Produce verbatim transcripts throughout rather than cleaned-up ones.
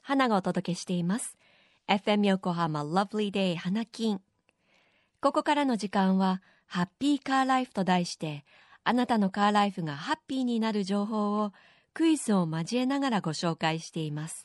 花がお届けしています。エフエム 横浜 Lovely Day 花金。ここからの時間はハッピーカーライフと題して、あなたのカーライフがハッピーになる情報をクイズを交えながらご紹介しています。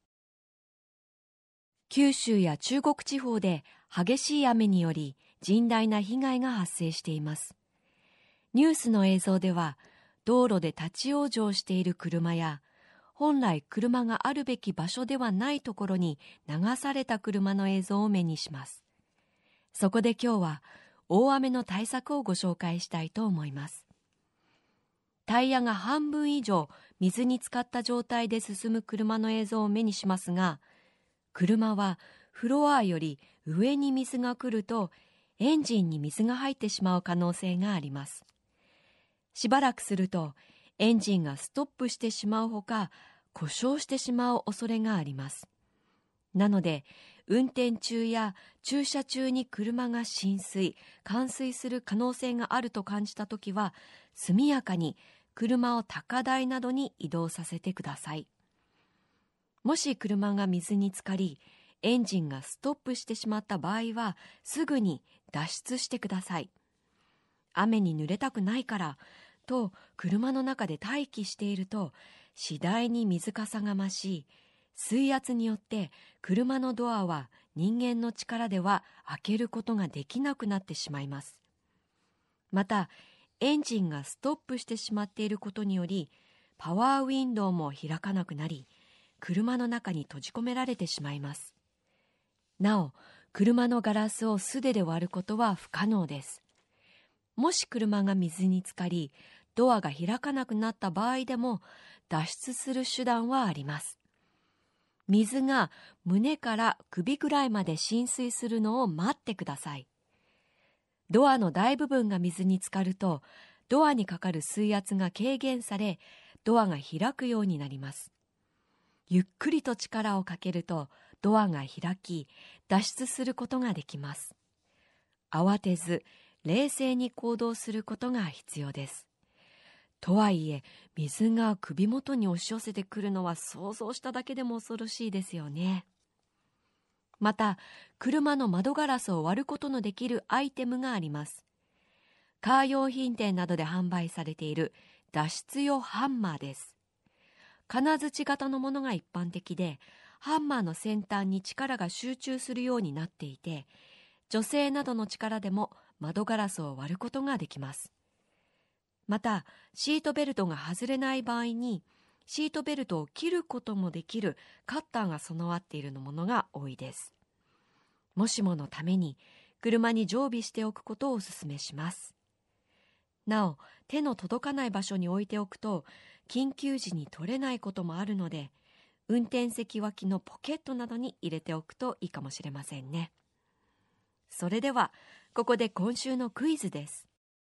九州や中国地方で激しい雨により甚大な被害が発生しています。ニュースの映像では、道路で立ち往生している車や、本来車があるべき場所ではないところに流された車の映像を目にします。そこで今日は大雨の対策をご紹介したいと思います。タイヤが半分以上水に浸かった状態で進む車の映像を目にしますが、車はフロアより上に水が来るとエンジンに水が入ってしまう可能性があります。しばらくするとエンジンがストップしてしまうほか、故障してしまう恐れがあります。なので、運転中や駐車中に車が浸水、冠水する可能性があると感じたときは、速やかに車を高台などに移動させてください。もし車が水に浸かり、エンジンがストップしてしまった場合は、すぐに脱出してください。雨に濡れたくないからと車の中で待機していると、次第に水かさが増し、水圧によって車のドアは人間の力では開けることができなくなってしまいます。また、エンジンがストップしてしまっていることにより、パワーウィンドウも開かなくなり、車の中に閉じ込められてしまいます。なお、車のガラスを素手で割ることは不可能です。もし車が水に浸かり、ドアが開かなくなった場合でも、脱出する手段はあります。水が胸から首ぐらいまで浸水するのを待ってください。ドアの大部分が水に浸かると、ドアにかかる水圧が軽減され、ドアが開くようになります。ゆっくりと力をかけると、ドアが開き、脱出することができます。慌てず、冷静に行動することが必要です。とはいえ、水が首元に押し寄せてくるのは想像しただけでも恐ろしいですよね。また、車の窓ガラスを割ることのできるアイテムがあります。カー用品店などで販売されている脱出用ハンマーです。金槌型のものが一般的で、ハンマーの先端に力が集中するようになっていて、女性などの力でも窓ガラスを割ることができます。また、シートベルトが外れない場合に、シートベルトを切ることもできるカッターが備わっているものが多いです。もしものために、車に常備しておくことをお勧めします。なお、手の届かない場所に置いておくと、緊急時に取れないこともあるので、運転席脇のポケットなどに入れておくといいかもしれませんね。それでは、ここで今週のクイズです。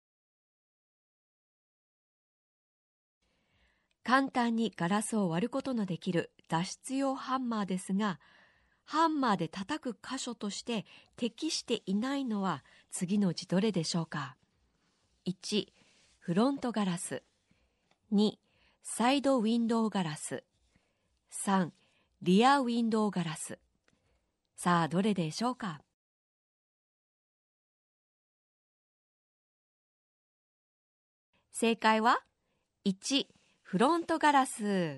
簡単にガラスを割ることのできる脱出用ハンマーですが、ハンマーで叩く箇所として適していないのは次のうちどれでしょうか。いち、フロントガラス。に、サイドウィンドウガラス。さん、リアウィンドウガラス。さあ、どれでしょうか。正解はいち、フロントガラス。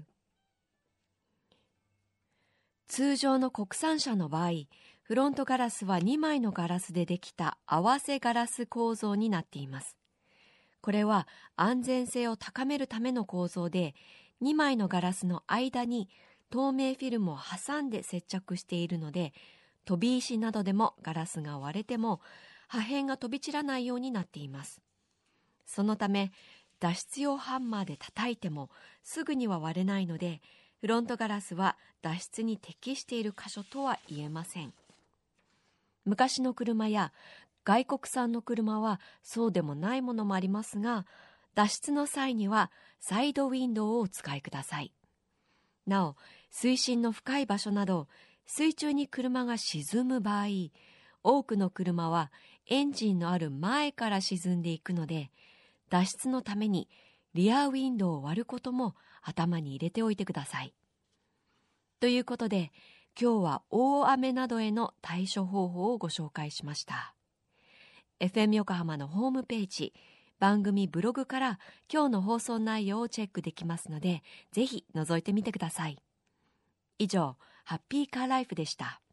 通常の国産車の場合、フロントガラスはにまいのガラスでできた合わせガラス構造になっています。これは安全性を高めるための構造で、にまいのガラスの間に透明フィルムを挟んで接着しているので、飛び石などでもガラスが割れても破片が飛び散らないようになっています。そのため、脱出用ハンマーで叩いてもすぐには割れないので、フロントガラスは脱出に適している箇所とは言えません。昔の車や外国産の車はそうでもないものもありますが、脱出の際にはサイドウィンドウをお使いください。なお、水深の深い場所など、水中に車が沈む場合、多くの車はエンジンのある前から沈んでいくので、脱出のためにリアウィンドウを割ることも頭に入れておいてください。 ということで、今日は大雨などへの対処方法をご紹介しました。エフエム 横浜のホームページ、番組ブログから今日の放送内容をチェックできますので、ぜひ覗いてみてください。以上、ハッピーカーライフでした。